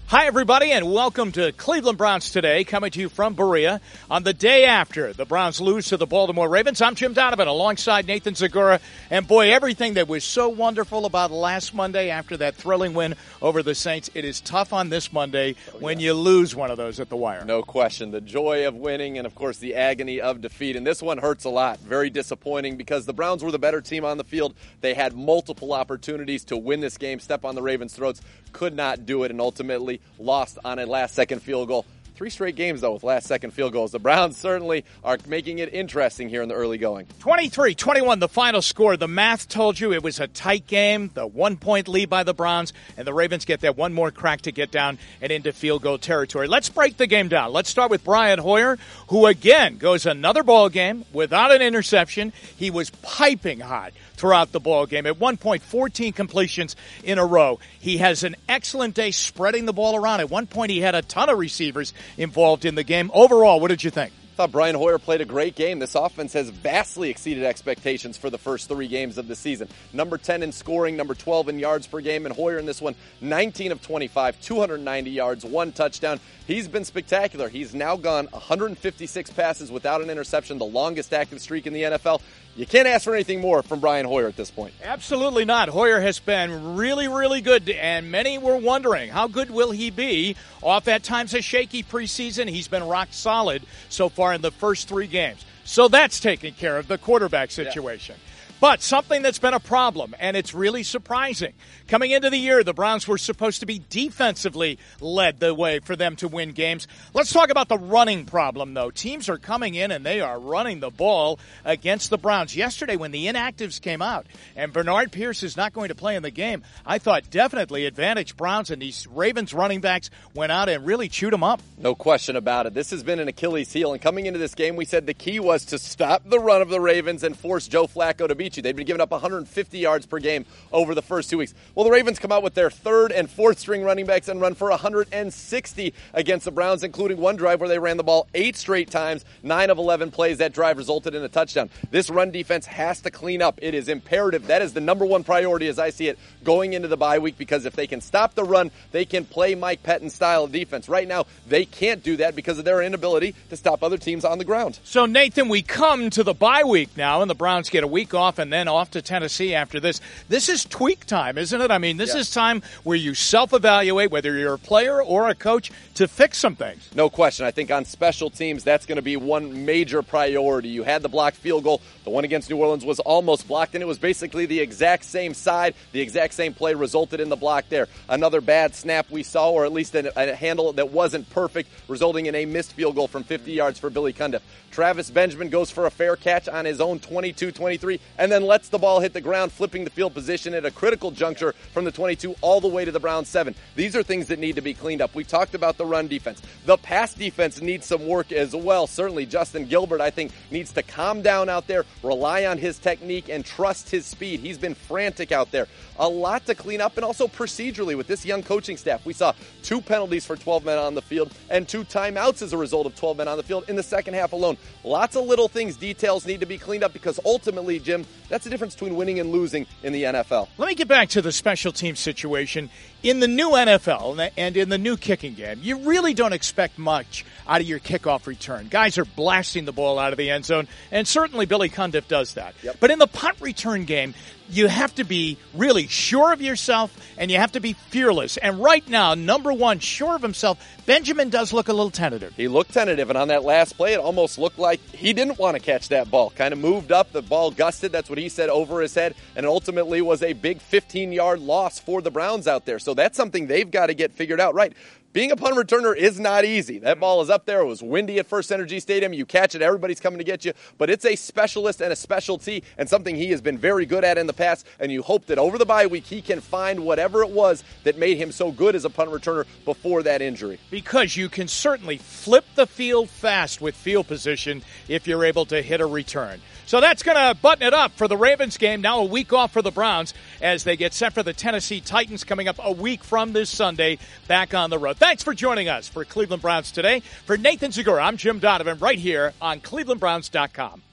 Hi, everybody, and welcome to Cleveland Browns Today, coming to you from Berea on the day after the Browns lose to the Baltimore Ravens. I'm Jim Donovan alongside Nathan Zagura, and boy, everything that was so wonderful about last Monday after that thrilling win over the Saints, it is tough on this Monday when you lose one of those at the wire. No question. The joy of winning and, of course, the agony of defeat. And this one hurts a lot. Very disappointing because the Browns were the better team on the field. They had multiple opportunities to win this game, step on the Ravens' throats, could not do it, and ultimately lost on a last-second field goal. 3 straight games, though, with last-second field goals. The Browns certainly are making it interesting here in the early going. 23-21, the final score. The math told you it was a tight game, the 1-point lead by the Browns, and the Ravens get that one more crack to get down and into field goal territory. Let's break the game down. Let's start with Brian Hoyer, who again goes another ball game without an interception. He was piping hot throughout the ball game. At one point, 14 completions in a row. He has an excellent day spreading the ball around. At one point, he had a ton of receivers involved in the game. Overall, what did you think? I thought Brian Hoyer played a great game. This offense has vastly exceeded expectations for the first 3 games of the season. Number 10 in scoring, number 12 in yards per game, and Hoyer in this one, 19 of 25, 290 yards, 1 touchdown. He's been spectacular. He's now gone 156 passes without an interception, the longest active streak in the NFL. You can't ask for anything more from Brian Hoyer at this point. Absolutely not. Hoyer has been really, really good, and many were wondering, how good will he be? Off at times a shaky preseason. He's been rock solid so far in the first 3 games. So that's taking care of the quarterback situation. Yeah. But something that's been a problem, and it's really surprising. Coming into the year, the Browns were supposed to be defensively led the way for them to win games. Let's talk about the running problem, though. Teams are coming in, and they are running the ball against the Browns. Yesterday, when the inactives came out, and Bernard Pierce is not going to play in the game, I thought definitely advantage Browns, and these Ravens running backs went out and really chewed them up. No question about it. This has been an Achilles heel, and coming into this game, we said the key was to stop the run of the Ravens and force Joe Flacco to beat you. They've been giving up 150 yards per game over the first 2 weeks. Well, the Ravens come out with their 3rd and 4th string running backs and run for 160 against the Browns, including one drive where they ran the ball 8 straight times, 9 of 11 plays. That drive resulted in a touchdown. This run defense has to clean up. It is imperative. That is the number one priority as I see it going into the bye week, because if they can stop the run, they can play Mike Pettin style of defense. Right now, they can't do that because of their inability to stop other teams on the ground. So, Nathan, we come to the bye week now, and the Browns get a week off and then off to Tennessee after this. This is tweak time, isn't it? I mean, this is time where you self-evaluate, whether you're a player or a coach, to fix some things. No question. I think on special teams, that's going to be one major priority. You had the blocked field goal. The one against New Orleans was almost blocked, and it was basically the exact same side. The exact same play resulted in the block there. Another bad snap we saw, or at least a handle that wasn't perfect, resulting in a missed field goal from 50 yards for Billy Cundiff. Travis Benjamin goes for a fair catch on his own 22-23, and then lets the ball hit the ground, flipping the field position at a critical juncture from the 22 all the way to the Browns 7. These are things that need to be cleaned up. We talked about the run defense. The pass defense needs some work as well. Certainly Justin Gilbert, I think, needs to calm down out there, rely on his technique, and trust his speed. He's been frantic out there. A lot to clean up, and also procedurally with this young coaching staff. We saw 2 penalties for 12 men on the field and 2 timeouts as a result of 12 men on the field in the second half alone. Lots of little things, details need to be cleaned up, because ultimately, Jim, that's the difference between winning and losing in the NFL. Let me get back to the special team situation. In the new NFL and in the new kicking game, you really don't expect much out of your kickoff return. Guys are blasting the ball out of the end zone, and certainly Billy Cundiff does that. Yep. But in the punt return game, you have to be really sure of yourself, and you have to be fearless. And right now, number one, sure of himself, Benjamin does look a little tentative. He looked tentative, and on that last play, it almost looked like he didn't want to catch that ball. Kind of moved up, the ball gusted, that's what he said, over his head, and ultimately was a big 15-yard loss for the Browns out there. So that's something they've got to get figured out right. Being a punt returner is not easy. That ball is up there. It was windy at First Energy Stadium. You catch it, everybody's coming to get you. But it's a specialist and a specialty, and something he has been very good at in the past. And you hope that over the bye week he can find whatever it was that made him so good as a punt returner before that injury. Because you can certainly flip the field fast with field position if you're able to hit a return. So that's going to button it up for the Ravens game. Now a week off for the Browns as they get set for the Tennessee Titans coming up a week from this Sunday back on the road. Thanks for joining us for Cleveland Browns Today. For Nathan Zagura, I'm Jim Donovan right here on ClevelandBrowns.com.